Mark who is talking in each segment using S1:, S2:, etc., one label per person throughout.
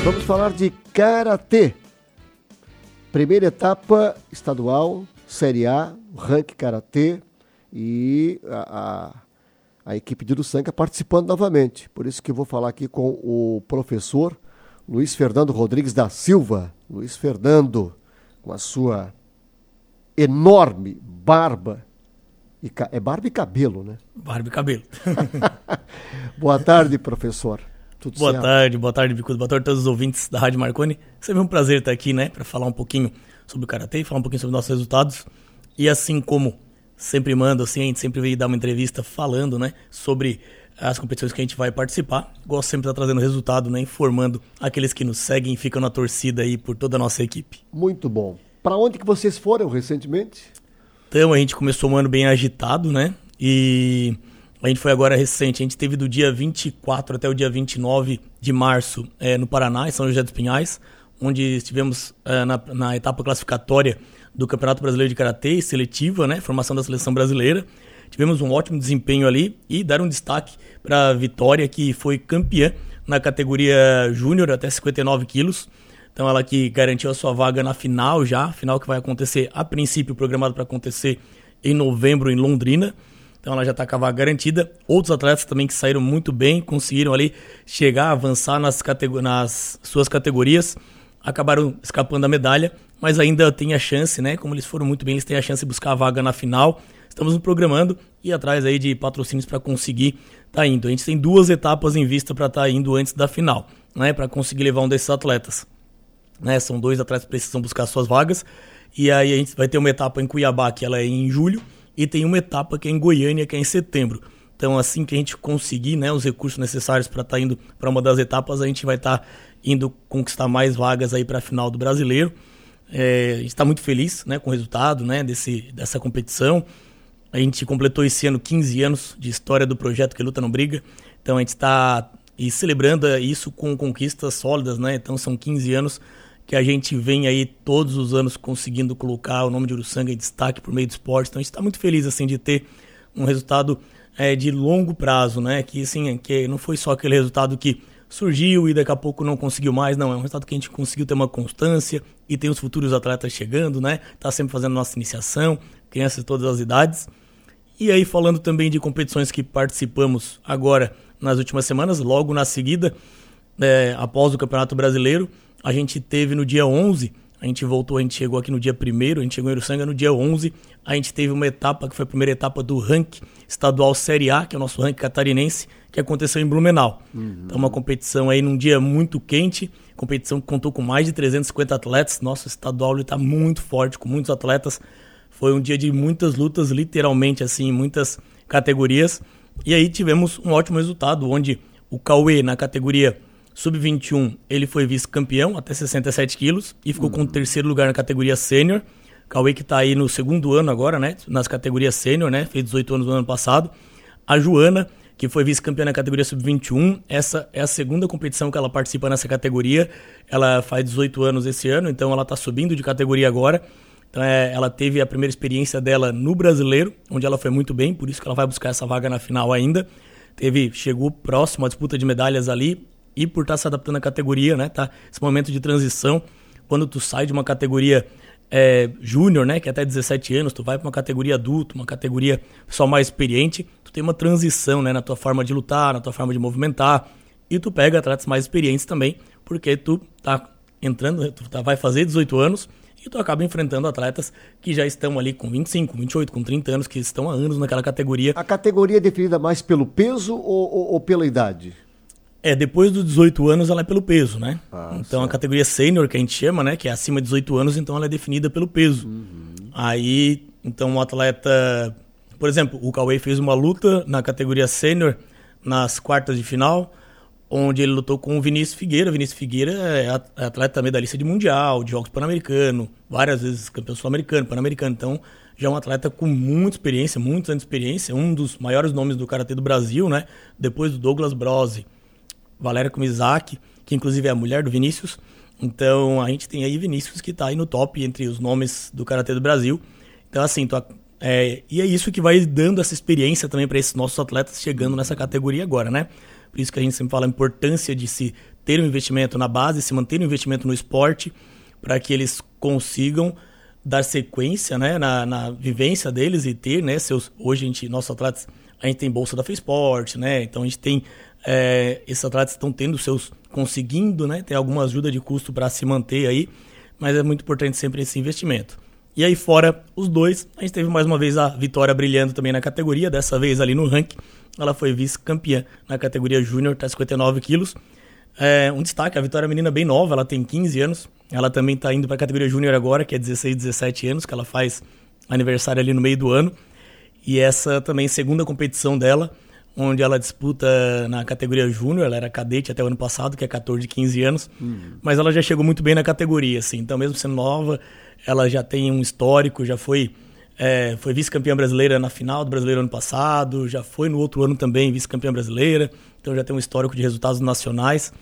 S1: Vamos falar de karatê. Primeira etapa estadual, Série A, ranking karatê, e a equipe de Uruçanga participando novamente. Por isso que eu vou falar aqui com o professor Luiz Fernando Rodrigues da Silva. Luiz Fernando, com a sua enorme barba. É barba e cabelo, né?
S2: Barba e cabelo.
S1: Boa tarde, professor. Tudo certo?
S2: Boa tarde, Bicudo. Boa tarde a todos os ouvintes da Rádio Marconi. Sempre um prazer estar aqui, né, para falar um pouquinho sobre o karatê, falar um pouquinho sobre nossos resultados. E assim como sempre mando, assim, a gente sempre veio dar uma entrevista falando, né, sobre as competições que a gente vai participar. Gosto sempre de estar trazendo resultado, né, informando aqueles que nos seguem e ficam na torcida aí por toda a nossa equipe.
S1: Muito bom. Para onde que vocês foram recentemente?
S2: Então, a gente começou um ano bem agitado, né, e a gente foi agora recente, a gente teve do dia 24 até o dia 29 de março no Paraná, em São José dos Pinhais, onde estivemos na etapa classificatória do Campeonato Brasileiro de Karatê, seletiva, né, formação da seleção brasileira. Tivemos um ótimo desempenho ali e dar um destaque para a Vitória, que foi campeã na categoria júnior até 59 quilos. Então ela que garantiu a sua vaga na final já, final que vai acontecer a princípio, programado para acontecer em novembro em Londrina. Então ela já está com a vaga garantida. Outros atletas também que saíram muito bem, conseguiram ali chegar, avançar nas suas categorias, acabaram escapando da medalha, mas ainda tem a chance, né? Como eles foram muito bem, eles têm a chance de buscar a vaga na final. Estamos nos programando e atrás aí de patrocínios para conseguir estar indo. A gente tem 2 etapas em vista para estar indo antes da final, né? Para conseguir levar um desses atletas. Né? São 2 atletas que precisam buscar suas vagas. E aí a gente vai ter uma etapa em Cuiabá, que ela é em julho, e tem uma etapa que é em Goiânia, que é em setembro. Então, assim que a gente conseguir, né, os recursos necessários para estar indo para uma das etapas, a gente vai estar indo conquistar mais vagas aí para a final do Brasileiro. A gente está muito feliz, né, com o resultado, né, dessa competição. A gente completou esse ano 15 anos de história do projeto Que Luta Não Briga. Então, a gente está celebrando isso com conquistas sólidas, né? Então, são 15 anos que a gente vem aí todos os anos conseguindo colocar o nome de Uruçanga em destaque por meio do esporte. Então a gente está muito feliz assim, de ter um resultado de longo prazo, né? Que, assim, que não foi só aquele resultado que surgiu e daqui a pouco não conseguiu mais, não. É um resultado que a gente conseguiu ter uma constância e tem os futuros atletas chegando, né? Tá sempre fazendo nossa iniciação, crianças de todas as idades. E aí falando também de competições que participamos agora nas últimas semanas, logo na seguida, após o Campeonato Brasileiro, a gente teve no dia 11, a gente chegou aqui no dia 1º, a gente chegou em Uruçanga no dia 11, a gente teve uma etapa, que foi a primeira etapa do ranking estadual Série A, que é o nosso ranking catarinense, que aconteceu em Blumenau. Então uma competição aí num dia muito quente, competição que contou com mais de 350 atletas, nosso estadual está muito forte, com muitos atletas, foi um dia de muitas lutas, literalmente assim, em muitas categorias, e aí tivemos um ótimo resultado, onde o Cauê na categoria Sub-21, ele foi vice-campeão até 67 quilos e ficou com o 3º lugar na categoria sênior. Cauê que está aí no 2º ano agora, né, nas categorias sênior, né, fez 18 anos no ano passado. A Joana, que foi vice-campeã na categoria Sub-21, essa é a 2ª competição que ela participa nessa categoria. Ela faz 18 anos esse ano, então ela está subindo de categoria agora. Então ela teve a primeira experiência dela no Brasileiro, onde ela foi muito bem, por isso que ela vai buscar essa vaga na final ainda. Chegou próximo à disputa de medalhas ali, e por estar se adaptando à categoria, né, tá? Esse momento de transição, quando tu sai de uma categoria júnior, né, que é até 17 anos, tu vai para uma categoria adulto, uma categoria só mais experiente, tu tem uma transição, né, na tua forma de lutar, na tua forma de movimentar, e tu pega atletas mais experientes também, porque tu tá entrando, vai fazer 18 anos, e tu acaba enfrentando atletas que já estão ali com 25, 28, com 30 anos, que estão há anos naquela categoria.
S1: A categoria é definida mais pelo peso ou pela idade?
S2: Depois dos 18 anos ela é pelo peso, né? Então
S1: certo.
S2: A categoria sênior, que a gente chama, né? Que é acima de 18 anos, então ela é definida pelo peso. Aí, então o atleta... Por exemplo, o Cauê fez uma luta na categoria sênior nas quartas de final, onde ele lutou com o Vinícius Figueira. Vinícius Figueira é atleta medalhista de mundial, de Jogos Pan-Americano, várias vezes campeão sul-americano, pan-americano. Então, já é um atleta com muita experiência, muitos anos de experiência, um dos maiores nomes do karatê do Brasil, né? Depois do Douglas Brose, Valéria Kumizaki, que inclusive é a mulher do Vinícius. Então a gente tem aí Vinícius que está aí no top entre os nomes do karatê do Brasil. Então assim, e é isso que vai dando essa experiência também para esses nossos atletas chegando nessa categoria agora, né? Por isso que a gente sempre fala a importância de se terem um investimento na base, se manterem um investimento no esporte, para que eles consigam dar sequência, né, na vivência deles e ter, né, hoje nossos atletas, a gente tem bolsa da FESPORT, né, então a gente tem, esses atletas estão tendo conseguindo, né, ter alguma ajuda de custo para se manter aí, mas é muito importante sempre esse investimento. E aí fora os dois, a gente teve mais uma vez a Vitória brilhando também na categoria, dessa vez ali no ranking, ela foi vice-campeã na categoria júnior, tá 59 quilos. Um destaque, a Vitória é uma menina bem nova, ela tem 15 anos, ela também está indo para a categoria júnior agora, que é 16, 17 anos, que ela faz aniversário ali no meio do ano, e essa também segunda competição dela, onde ela disputa na categoria júnior, ela era cadete até o ano passado, que é 14, 15 anos, mas ela já chegou muito bem na categoria, assim, então mesmo sendo nova, ela já tem um histórico, já foi vice-campeã brasileira na final do Brasileiro ano passado, já foi no outro ano também vice-campeã brasileira, então já tem um histórico de resultados nacionais.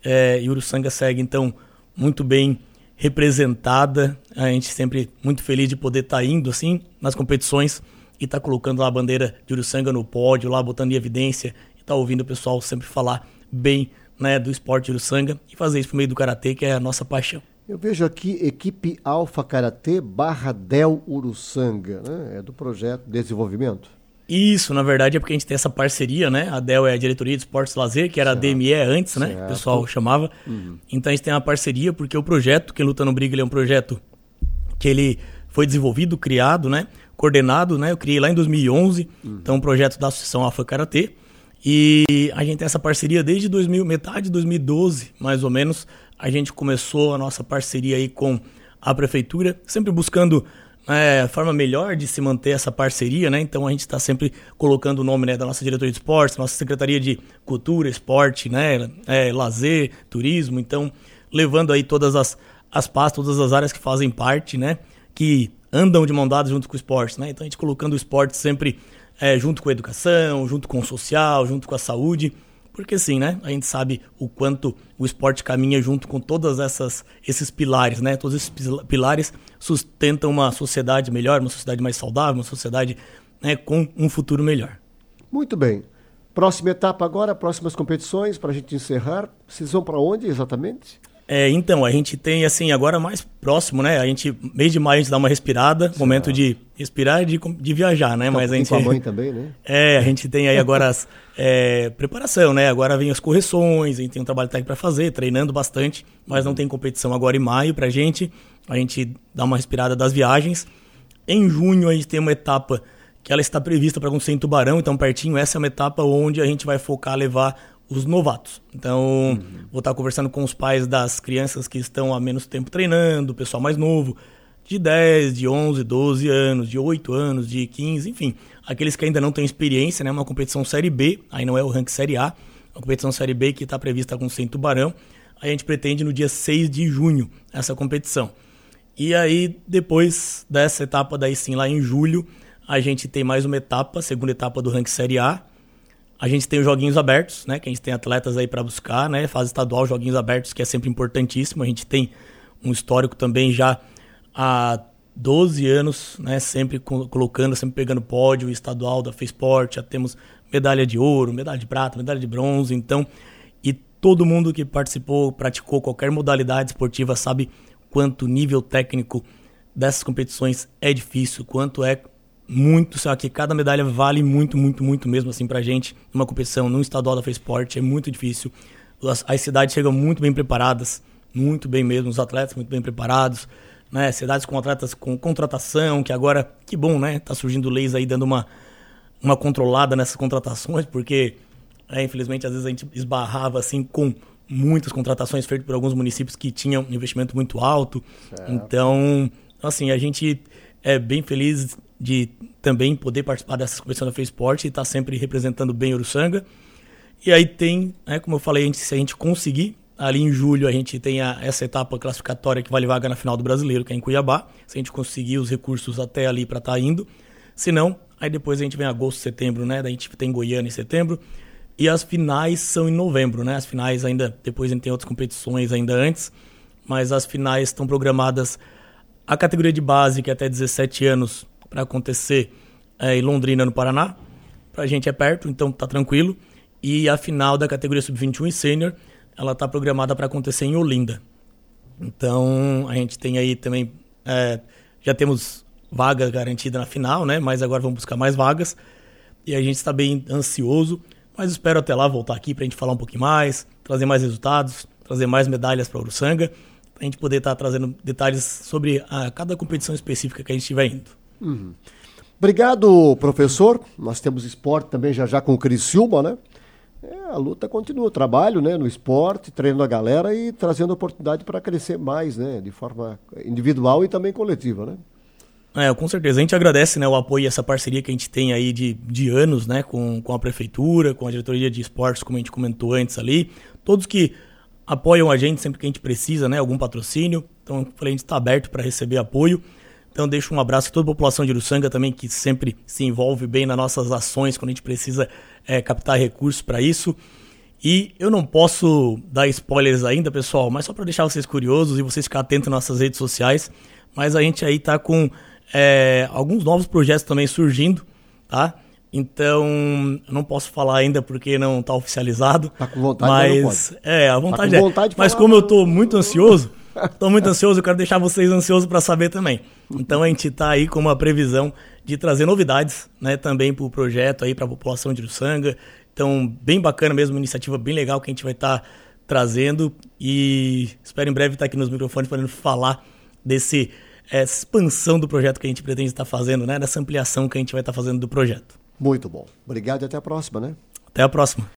S2: E Uruçanga segue, então, muito bem representada. A gente sempre muito feliz de poder estar indo assim nas competições e estar colocando lá a bandeira de Uruçanga no pódio, lá botando em evidência e estar ouvindo o pessoal sempre falar bem, né, do esporte de Uruçanga e fazer isso por meio do karatê, que é a nossa paixão.
S1: Eu vejo aqui equipe Alfa Karatê /Del Uruçanga, né? É do projeto de desenvolvimento.
S2: Isso, na verdade, é porque a gente tem essa parceria, né? A DEL é a Diretoria de Esportes e Lazer, que era a DME antes, né? Certo. O pessoal chamava. Então a gente tem uma parceria, porque o projeto que Luta no Briga, ele é um projeto que ele foi desenvolvido, criado, né? Coordenado, né? Eu criei lá em 2011, então um projeto da Associação Alfa Karatê. E a gente tem essa parceria desde metade de 2012, mais ou menos. A gente começou a nossa parceria aí com a prefeitura, sempre buscando a forma melhor de se manter essa parceria, né? Então a gente está sempre colocando o nome, né, da nossa diretoria de esportes, nossa Secretaria de Cultura, Esporte, né, Lazer, Turismo, então levando aí todas as pastas, todas as áreas que fazem parte, né, que andam de mão dada junto com o esporte, né? Então a gente colocando o esporte sempre junto com a educação, junto com o social, junto com a saúde, porque sim, né? A gente sabe o quanto o esporte caminha junto com todos esses pilares, né? Todos esses pilares sustentam uma sociedade melhor, uma sociedade mais saudável, uma sociedade, né, com um futuro melhor.
S1: Muito bem. Próxima etapa agora, próximas competições, para a gente encerrar. Vocês vão para onde exatamente?
S2: Então, a gente tem, assim, agora mais próximo, né? Mês de maio a gente dá uma respirada, certo. Momento de respirar e de viajar, né?
S1: Tá,
S2: mas a gente...
S1: com a mãe também, né?
S2: A gente tem aí agora preparação, né? Agora vem as correções, a gente tem um trabalho técnico para fazer, treinando bastante, mas não tem competição agora em maio pra gente. A gente dá uma respirada das viagens. Em junho a gente tem uma etapa que ela está prevista para acontecer em Tubarão, então pertinho, essa é uma etapa onde a gente vai focar, levar os novatos. Então, vou estar conversando com os pais das crianças que estão há menos tempo treinando, o pessoal mais novo, de 10, de 11, 12 anos, de 8 anos, de 15, enfim. Aqueles que ainda não têm experiência, né? Uma competição Série B, aí não é o ranking Série A, uma competição Série B que está prevista acontecer em Tubarão. A gente pretende no dia 6 de junho essa competição. E aí, depois dessa etapa, daí sim, lá em julho, a gente tem mais uma etapa, segunda etapa do ranking Série A. A gente tem os joguinhos abertos, né? Que a gente tem atletas aí para buscar, né? Fase estadual, joguinhos abertos, que é sempre importantíssimo. A gente tem um histórico também já há 12 anos, né? Sempre colocando, sempre pegando pódio estadual da FESPORT. Já temos medalha de ouro, medalha de prata, medalha de bronze. Então, e todo mundo que participou, praticou qualquer modalidade esportiva sabe quanto o nível técnico dessas competições é difícil, quanto é muito, só que cada medalha vale muito, muito, muito mesmo assim pra gente. Numa competição, num estadual da FESPORT, é muito difícil. As cidades chegam muito bem preparadas, muito bem mesmo, os atletas muito bem preparados, né? Cidades com atletas com contratação, que agora, que bom, né? Tá surgindo leis aí dando uma controlada nessas contratações, porque, infelizmente, às vezes a gente esbarrava assim com muitas contratações feitas por alguns municípios que tinham um investimento muito alto. Certo. Então, assim, a gente é bem feliz de também poder participar dessas competições da FESPORT e estar sempre representando bem Uruçanga. E aí tem, como eu falei, se a gente conseguir, ali em julho a gente tem essa etapa classificatória que vale vaga na final do Brasileiro, que é em Cuiabá, se a gente conseguir os recursos até ali para estar indo. Se não, aí depois a gente vem em agosto, setembro, né? Daí a gente tem Goiânia em setembro. E as finais são em novembro, né? As finais ainda, depois a gente tem outras competições ainda antes, mas as finais estão programadas a categoria de base, que é até 17 anos, para acontecer em Londrina, no Paraná. Pra gente é perto, então tá tranquilo. E a final da categoria sub-21 e sênior, ela está programada para acontecer em Olinda. Então, a gente tem aí também, já temos vaga garantida na final, né? Mas agora vamos buscar mais vagas. E a gente está bem ansioso, mas espero até lá voltar aqui para a gente falar um pouquinho mais, trazer mais resultados, trazer mais medalhas para a Uruçanga, para a gente poder estar trazendo detalhes sobre cada competição específica que a gente estiver indo.
S1: Uhum. Obrigado, professor. Nós temos esporte também já com o Criciúma, né? A luta continua, o trabalho, né, no esporte, treinando a galera e trazendo oportunidade para crescer mais, né, de forma individual e também coletiva, né?
S2: Com certeza. A gente agradece, né, o apoio e essa parceria que a gente tem aí de anos, né, com a prefeitura, com a diretoria de esportes, como a gente comentou antes ali. Todos que apoiam a gente sempre que a gente precisa, né, algum patrocínio. Então, a gente está aberto para receber apoio. Então, deixo um abraço a toda a população de Uruçanga também, que sempre se envolve bem nas nossas ações quando a gente precisa captar recursos para isso. E eu não posso dar spoilers ainda, pessoal, mas só para deixar vocês curiosos e vocês ficarem atentos nas nossas redes sociais. Mas a gente aí está com alguns novos projetos também surgindo, tá? Então, eu não posso falar ainda porque não está oficializado.
S1: Tá com vontade,
S2: mas
S1: não pode.
S2: A vontade
S1: tá com vontade de
S2: mas
S1: falar,
S2: como eu estou muito ansioso, eu quero deixar vocês ansiosos para saber também. Então, a gente está aí com uma previsão de trazer novidades, né, também para o projeto aí para a população de Uruçanga. Então, bem bacana mesmo, uma iniciativa bem legal que a gente vai estar trazendo e espero em breve estar aqui nos microfones podendo falar dessa expansão do projeto que a gente pretende estar fazendo, né? Dessa ampliação que a gente vai estar fazendo do projeto.
S1: Muito bom. Obrigado e até a próxima, né?
S2: Até a próxima.